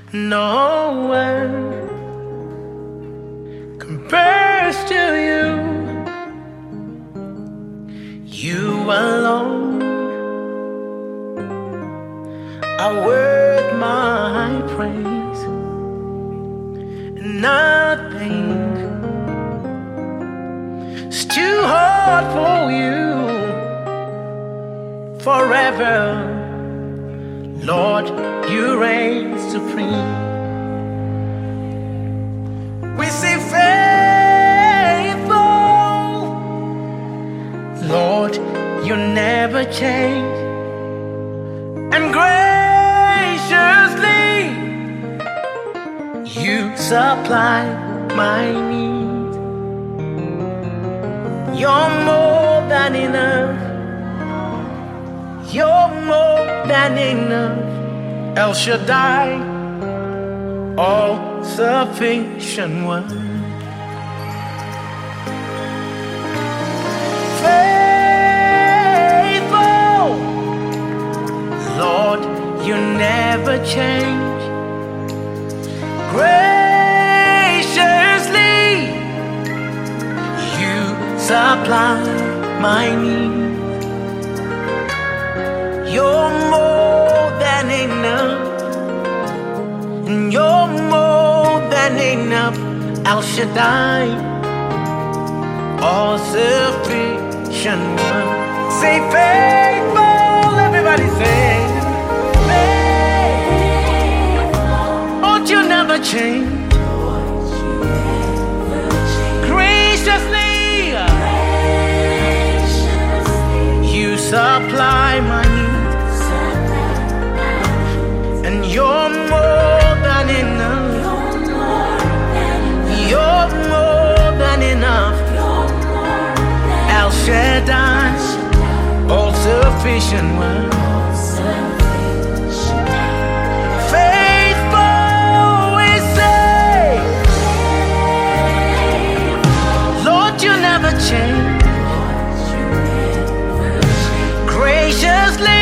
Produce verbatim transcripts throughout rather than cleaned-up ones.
No one compares to you. You alone are worth my praise. Nothing is too hard for you. Forever, Lord, you reign supreme. We say faithful, Lord, you never change. And graciously, you supply my needs. You're more than enough. You're more than enough. El Shaddai, all sufficient one. Faithful, Lord, you never change. Graciously, you supply my needs. You're more than enough, and you're more than enough. El Shaddai, all sufficient one. Say faithful, everybody say faithful. Won't you never change? Graciously, you supply my needs. And you're more than enough. You're more than enough. El Shaddai, all sufficient one. Faithful, we say, Lord, you never change. Graciously,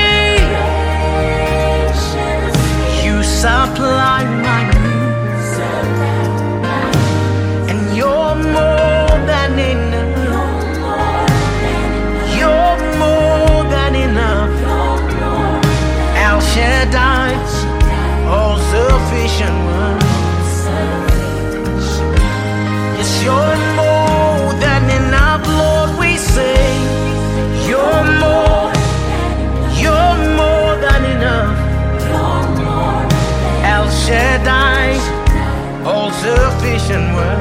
supply my needs, and you're more than enough. You're more than enough. El Shaddai, all sufficient one. Yes, you're more than enough, Lord. We say you're more. You're more than enough. El Shaddai, all sufficient one.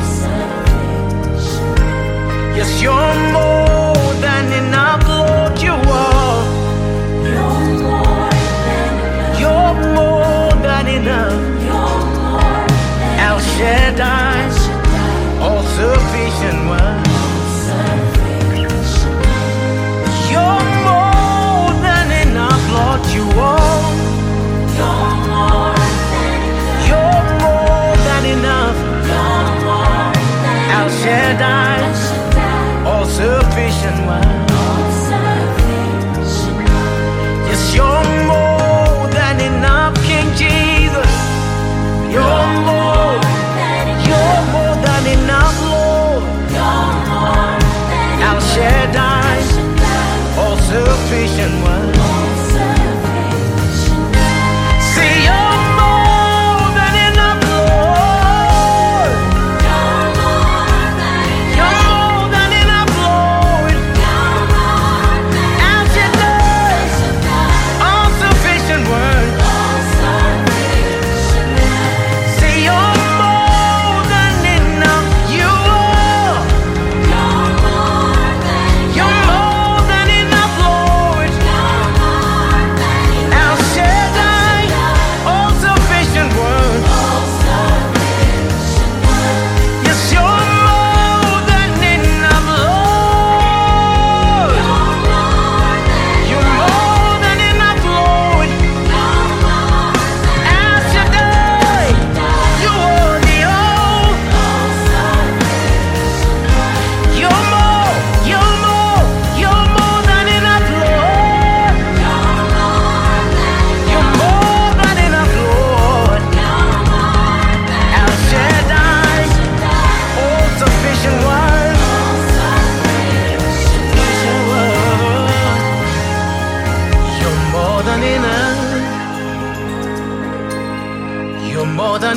Yes, you're more than enough, Lord, you are. You're more than enough. El Shaddai, all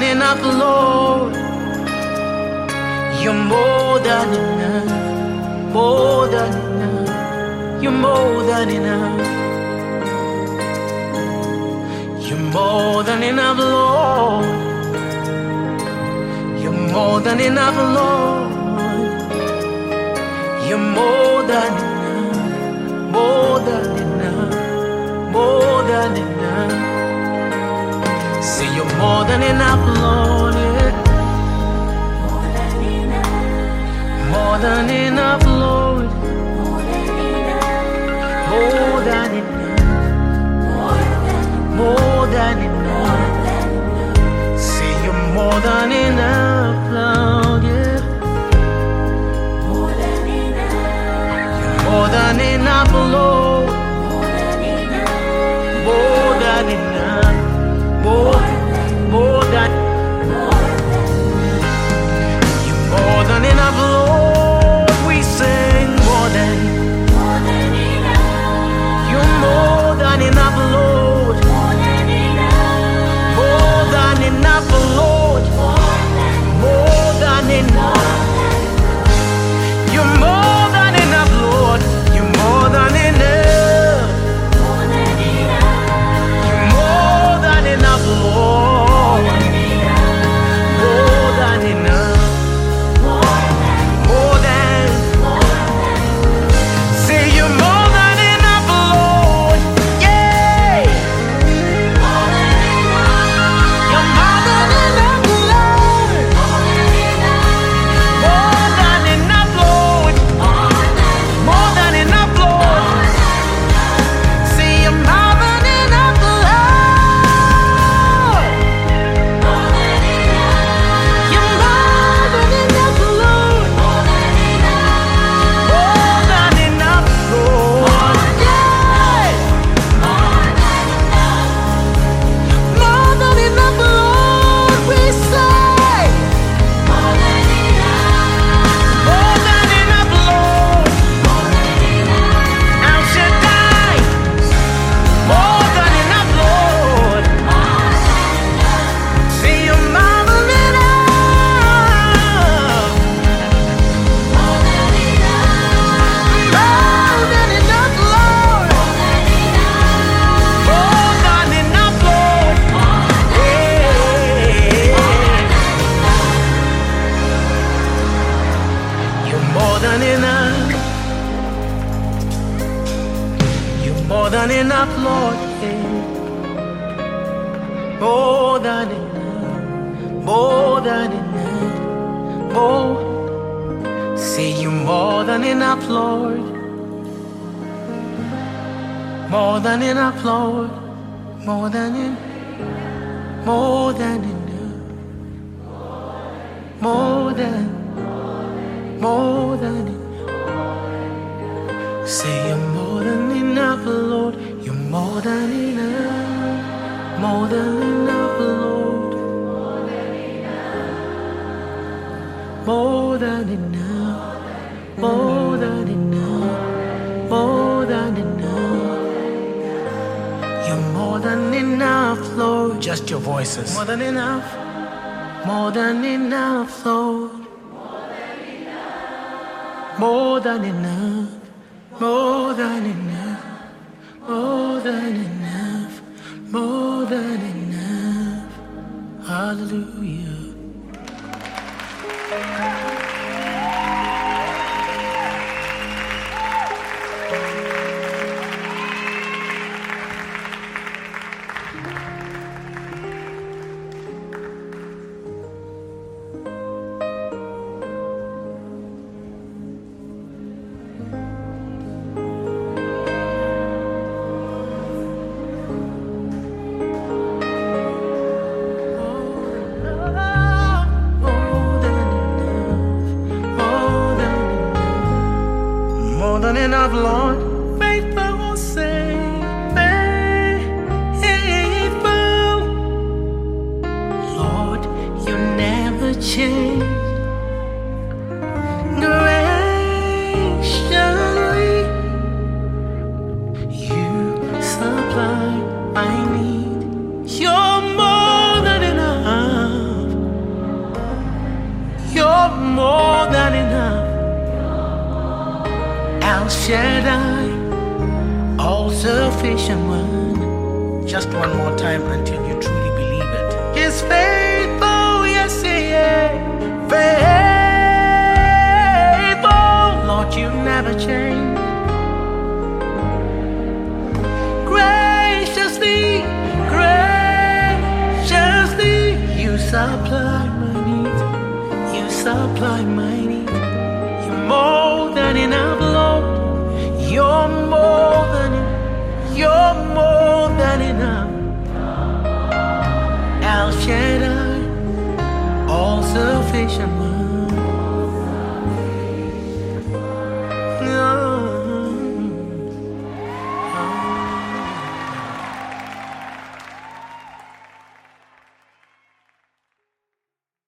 than enough, Lord. You're more than enough, more than enough. You're more than enough. You're more than enough, Lord. You're more than enough, Lord. You're more than enough, more than enough, more than enough. Say you're more than enough, Lord. Yeah. More than enough, Lord. More than enough. More than enough. Say you're more than enough, Lord. Yeah. More than enough, Lord. More than enough. More, more than. You're more than enough, Lord. We sing more than. You're more than enough, Lord. More than enough, Lord. More than enough. You're more than enough, Lord. You're more than enough. You're more than enough, Lord. More than enough. More than. Say you're more than enough, Lord. Yeah. You're more than enough, Lord. More than enough, Lord. More than enough, Lord. See, you're more than enough, Lord. You're more than enough, Lord. More than enough, Lord. Yeah. More than enough, Lord. We say. More than enough, Lord. El Shaddai. More than enough, Lord. See, you're more than enough. More than enough, Lord. More than enough, Lord. Yeah. You're more than enough. You're more than enough, Lord. Yeah. More than enough. More than enough. More. Say you're more than enough, Lord. More than enough, Lord. More than enough. More than enough. More than. More than enough. Say you're more than enough, Lord. You're more than enough. More than enough, Lord. More than enough. More than enough. More than enough. You're more than enough, Lord. Just your voices. More than enough. More than enough, Lord. More than enough. More than enough. More than enough. More than enough. Hallelujah. Oh, Shaddai, all sufficient one. Just one more time until you truly believe it. He's faithful, yes he is. Faithful, Lord, you never change. Graciously, graciously, you supply my needs. You supply my needs. You're more than enough, Lord. You're more than enough. You're more than enough. El Shaddai, all sufficient one.